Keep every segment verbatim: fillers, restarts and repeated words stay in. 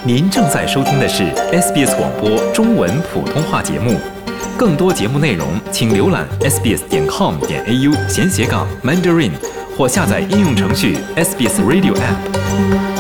您正在收听的是 S B S 广播中文普通话节目，更多节目内容请浏览 s b s 点 com 点 a u 闲斜杠 Mandarin 或下载应用程序 S B S Radio App。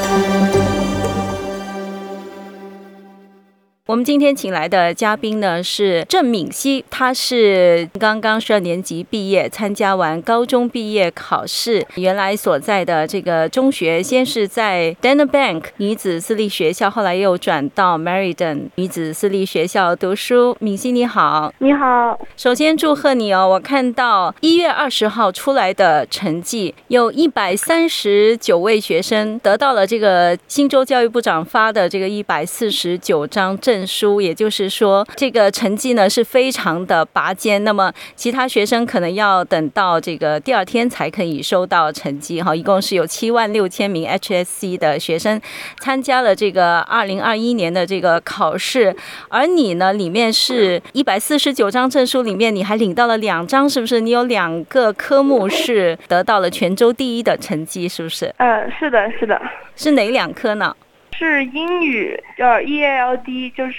我们今天请来的嘉宾呢是郑敏熙，他是刚刚十二年级毕业，参加完高中毕业考试，原来所在的这个中学先是在 Dana Bank 女子私立学校，后来又转到 Meriden 女子私立学校读书。敏熙你好。 你好。 首先祝贺你哦，我看到一月二十号出来的成绩，有一百三十九位学生得到了这个新州教育部长发的这个一百四十九张证书，也就是说这个成绩呢是非常的拔尖，那么其他学生可能要等到这个第二天才可以收到成绩哈。一共是有七万六千名 H S C 的学生参加了这个二零二一年的这个考试，而你呢里面是一百四十九张证书里面你还领到了两张，是不是？你有两个科目是得到了全州第一的成绩，是不是？ 呃，是的，是的。 是哪两科呢？是英语，叫 E A L D， 就是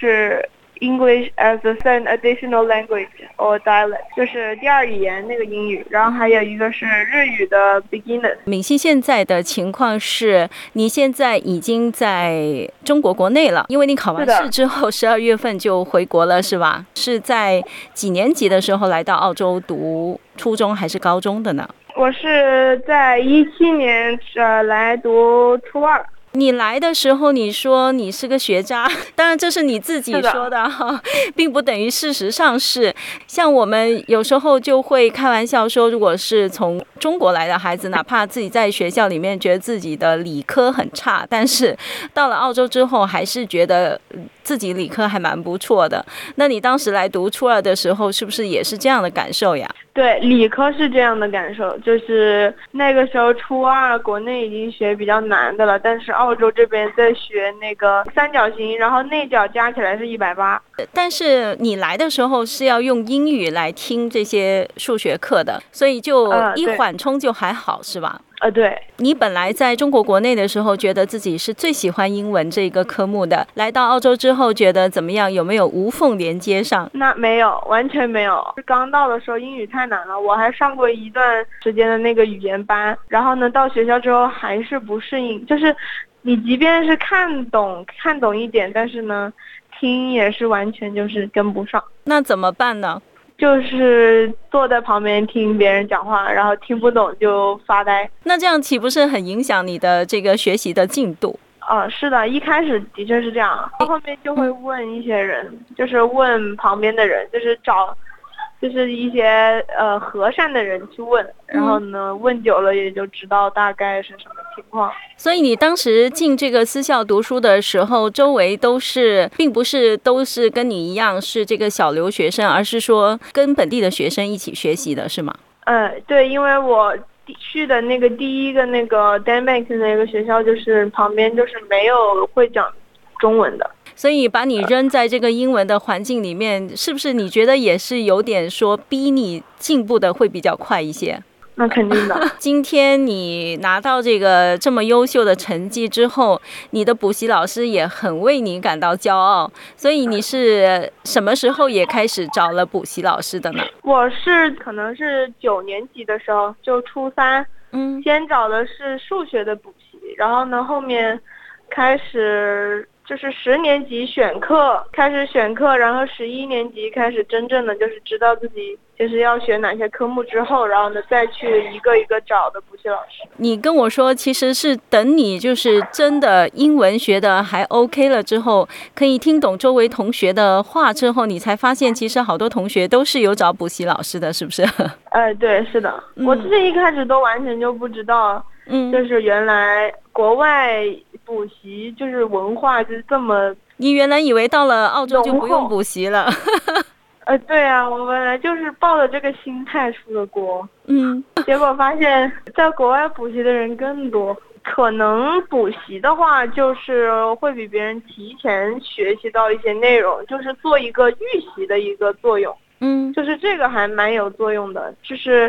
English as a second additional language or dialect， 就是第二语言那个英语，然后还有一个是日语的 beginner。 敏熙现在的情况是，你现在已经在中国国内了，因为你考完试之后十二月份就回国了，是吧？是在几年级的时候来到澳洲读初中还是高中的呢？ 我是在一七年呃来读初二。 你来的时候你说你是个学渣，当然这是你自己说的哈，并不等于事实上是。像我们有时候就会开玩笑说，如果是从中国来的孩子，哪怕自己在学校里面觉得自己的理科很差，但是到了澳洲之后还是觉得自己理科还蛮不错的。那你当时来读初二的时候是不是也是这样的感受呀？ 对，理科是这样的感受，就是那个时候初二国内已经学比较难的了，但是澳洲这边在学那个三角形，然后内角加起来是一百八。 但是你来的时候是要用英语来听这些数学课的，所以就一缓冲就还好，是吧？ 呃，对。 你本来在中国国内的时候觉得自己是最喜欢英文这个科目的，来到澳洲之后觉得怎么样？有没有无缝连接上？ 那没有，完全没有。刚到的时候英语太难了，我还上过一段时间的那个语言班，然后呢到学校之后还是不适应，就是你即便是看懂看懂一点，但是呢听也是完全就是跟不上。 那怎么办呢？ 就是坐在旁边听别人讲话，然后听不懂就发呆。 那这样岂不是很影响你的这个学习的进度？ 啊，是的，一开始的确是这样，后面就会问一些人，就是问旁边的人，就是找就是一些呃和善的人去问，然后呢问久了也就知道大概是什么情况。 所以你当时进这个私校读书的时候，周围都是并不是都是跟你一样是这个小留学生，而是说跟本地的学生一起学习的，是吗？ 嗯，对，因为我去的那个第一个那个 Dana Bank 那个学校，就是旁边就是没有会讲中文的。 所以把你扔在这个英文的环境里面，是不是你觉得也是有点说逼你进步的会比较快一些？ 那肯定的。 今天你拿到这个这么优秀的成绩之后，你的补习老师也很为你感到骄傲，所以你是什么时候也开始找了补习老师的呢？ 我是可能是九年级的时候，就初三，嗯，先找的是数学的补习，然后呢后面开始就是十年级选课，开始选课，然后十一年级开始真正的就是知道自己就是要选哪些科目之后，然后呢再去一个一个找的补习老师。 你跟我说其实是等你就是真的英文学的还 OK 了之后，可以听懂周围同学的话之后，你才发现其实好多同学都是有找补习老师的，是不是？ 呃，对，是的，嗯、我之前一开始都完全就不知道，嗯，就是原来国外补习就是文化就是这么。 你原来以为到了澳洲就不用补习了？ 呃，对啊，我本来就是抱着这个心态出的国，嗯，结果发现在国外补习的人更多。可能补习的话，就是会比别人提前学习到一些内容，就是做一个预习的一个作用。嗯，就是这个还蛮有作用的，就是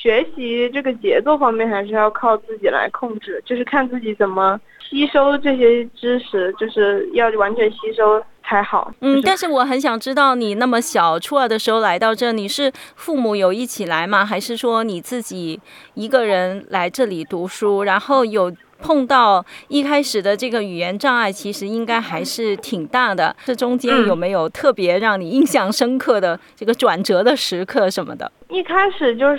学习这个节奏方面还是要靠自己来控制，就是看自己怎么吸收这些知识，就是要完全吸收才好。 嗯， 就是、 但是我很想知道，你那么小，初二的时候来到这，你是父母有一起来吗？还是说你自己一个人来这里读书？然后有碰到一开始的这个语言障碍，其实应该还是挺大的。这中间有没有特别让你印象深刻的这个转折的时刻什么的？ 一开始就是，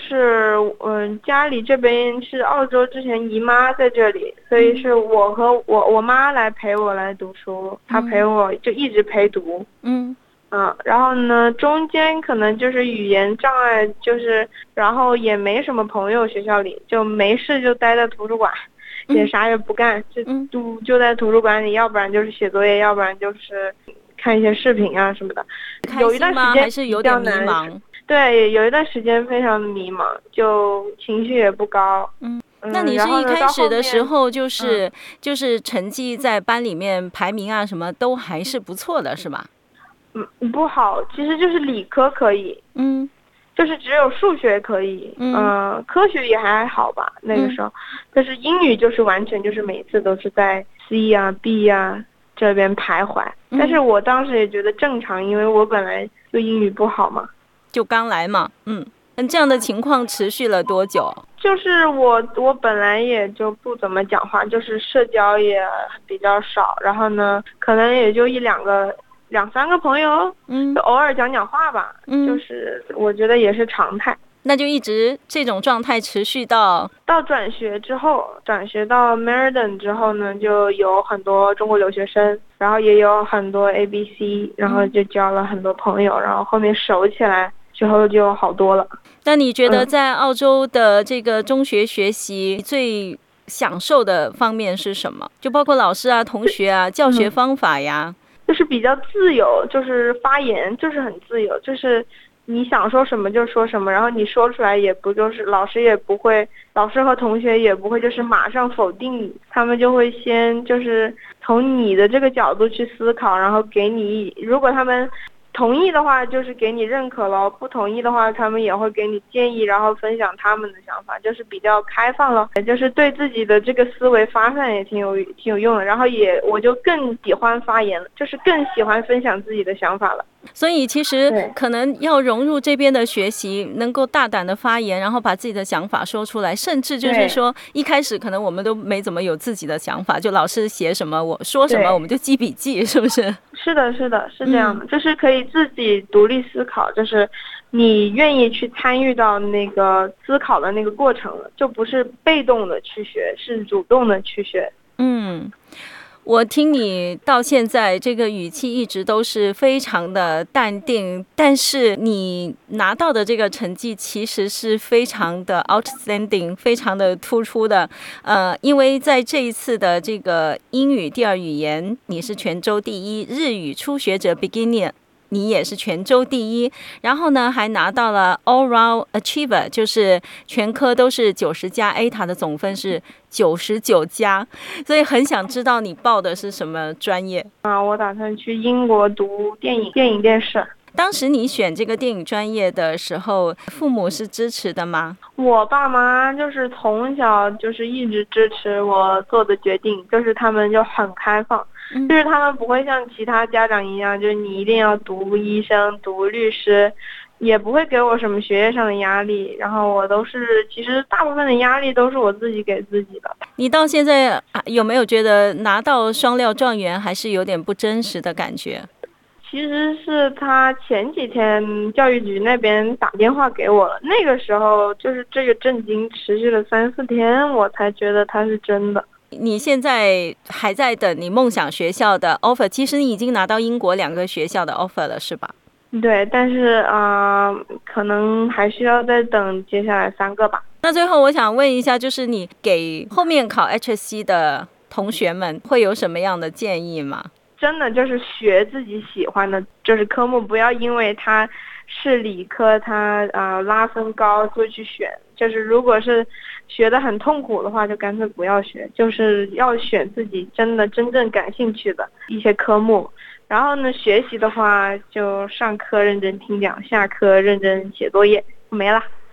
嗯，家里这边是澳洲，之前姨妈在这里，所以是我和我我妈来陪我来读书，她陪我就一直陪读，嗯嗯，然后呢，中间可能就是语言障碍，就是然后也没什么朋友，学校里就没事就待在图书馆。也啥也不干，就就就在图书馆里，要不然就是写作业，要不然就是看一些视频啊什么的。有一段时间还是有点迷茫。 对，有一段时间非常迷茫，就情绪也不高。嗯， 那你是一开始的时候就是、嗯、就是成绩在班里面排名啊什么都还是不错的，是吧？ 嗯，不好，其实就是理科可以。嗯。就是只有数学可以，嗯、呃，科学也还好吧，那个时候，嗯、但是英语就是完全就是每次都是在 C 啊 B 啊这边徘徊，嗯、但是我当时也觉得正常，因为我本来就英语不好嘛， 就刚来嘛，嗯，这样的情况持续了多久？ 就是我我本来也就不怎么讲话，就是社交也比较少，然后呢，可能也就一两个。两三个朋友，嗯，就偶尔讲讲话吧，嗯，就是我觉得也是常态。 那就一直这种状态持续到到转学之后，转学到 Meriden 之后呢，就有很多中国留学生，然后也有很多 A B C， 然后就交了很多朋友，然后后面熟起来之后就好多了。 那你觉得在澳洲的这个中学学习最享受的方面是什么？就包括老师啊、同学啊、教学方法呀。嗯， 就是比较自由，就是发言就是很自由，就是你想说什么就说什么，然后你说出来也不就是老师也不会，老师和同学也不会就是马上否定你，他们就会先就是从你的这个角度去思考，然后给你，如果他们同意的话就是给你认可了，不同意的话他们也会给你建议，然后分享他们的想法，就是比较开放了，也就是对自己的这个思维发散也挺有挺有用的，然后也我就更喜欢发言了，就是更喜欢分享自己的想法了。 所以其实可能要融入这边的学习，能够大胆的发言，然后把自己的想法说出来，甚至就是说一开始可能我们都没怎么有自己的想法，就老师写什么我说什么我们就记笔记，是不是？ 是的是的是这样的、嗯、就是可以自己独立思考，就是你愿意去参与到那个思考的那个过程了，就不是被动的去学，是主动的去学。 嗯，我听你到现在这个语气一直都是非常的淡定，但是你拿到的这个成绩其实是非常的 outstanding， 非常的突出的。呃，因为在这一次的这个英语第二语言，你是全州第一，日语初学者 beginner。你也是全州第一，然后呢还拿到了 All Round Achiever， 就是全科都是九十加 A 塔的总分是九十九加，所以很想知道你报的是什么专业啊？我打算去英国读电影、电影电视。 当时你选这个电影专业的时候，父母是支持的吗？ 我爸妈就是从小就是一直支持我做的决定，就是他们就很开放，嗯、就是他们不会像其他家长一样，就是你一定要读医生、读律师，也不会给我什么学业上的压力。然后我都是，其实大部分的压力都是我自己给自己的。 你到现在有没有觉得拿到双料状元还是有点不真实的感觉？ 其实是他前几天教育局那边打电话给我了，那个时候就是这个震惊持续了三四天，我才觉得他是真的。 你现在还在等你梦想学校的 offer， 其实你已经拿到英国两个学校的 offer 了，是吧？ 对，但是啊、呃，可能还需要再等接下来三个吧。 那最后我想问一下，就是你给后面考 H S C 的同学们会有什么样的建议吗？ 真的就是学自己喜欢的，就是科目，不要因为它是理科，它呃拉分高就去选。就是如果是学得很痛苦的话，就干脆不要学。就是要选自己真的真正感兴趣的一些科目。然后呢，学习的话就上课认真听讲，下课认真写作业，没了。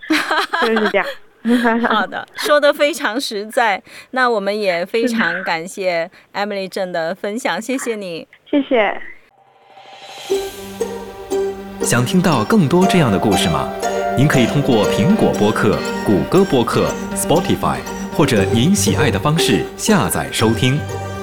就是这样。 好的，说得非常实在。那我们也非常感谢 Emily 郑的分享，谢谢你。 谢谢。 想听到更多这样的故事吗？您可以通过苹果播客、谷歌播客、Spotify 或者您喜爱的方式下载收听。